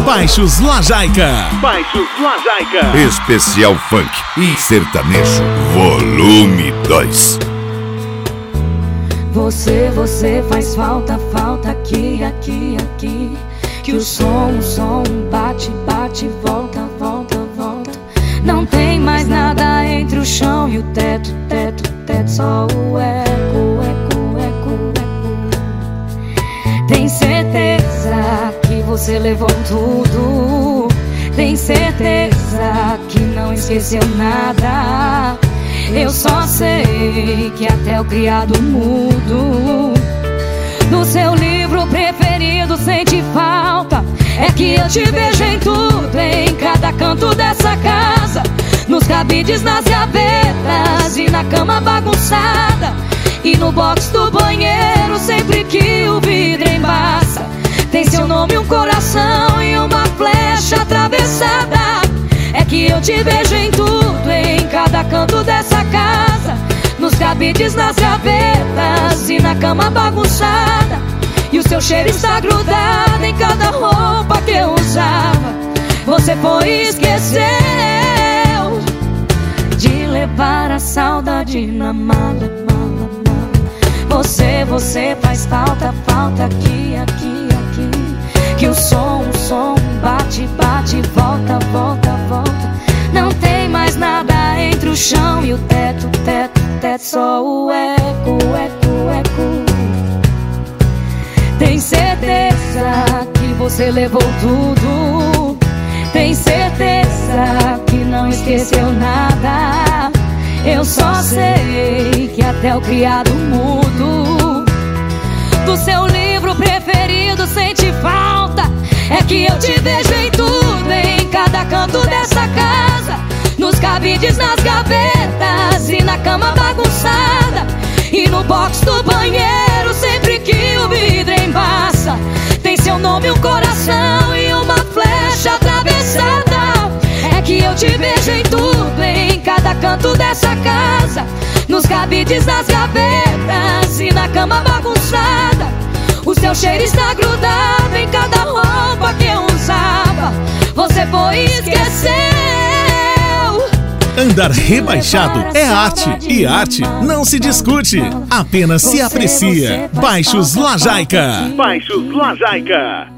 Baixos Lajaica. Baixos Lajaica. Especial Funk e Sertanejo, volume 2. Você faz falta aqui. Que o som bate, volta. Não tem mais nada entre o chão e o teto, só o eco. Tem certeza que você levou tudo? Tem certeza que não esqueceu nada? Eu só sei que até o criado mudo do seu livro preferido sente falta. É que eu te vejo em tudo, em cada canto dessa casa, nos cabides, nas gavetas e na cama bagunçada, e no box do banheiro sempre que o vidro embaça. Tem seu nome, um coração e uma flecha atravessada. É que eu te vejo em tudo, em cada canto dessa casa, nos cabides, nas gavetas e na cama bagunçada, e o seu cheiro está grudado em cada roupa que eu usava. Você foi e esqueceu de levar a saudade na mala. Você faz falta aqui. Que o som bate, volta. Não tem mais nada entre o chão e o teto, só o eco. Tem certeza que você levou tudo? Tem certeza que não esqueceu nada? Eu só sei que até o criado mudo do seu livro preferido sente falta. É que eu te vejo em tudo, em cada canto dessa casa, nos cabides, nas gavetas e na cama bagunçada, e no box do banheiro sempre que o vidro embaça. Tem seu nome, um coração e uma flecha atravessada. É que eu te vejo em tudo, em cada canto dessa casa, nos cabides, nas gavetas e na cama bagunçada. O seu cheiro está grudado em cada roupa que eu usava. Você foi e esqueceu. Andar rebaixado é arte, e arte não se discute, apenas se aprecia. Baixos Lajaica. Baixos Lajaica.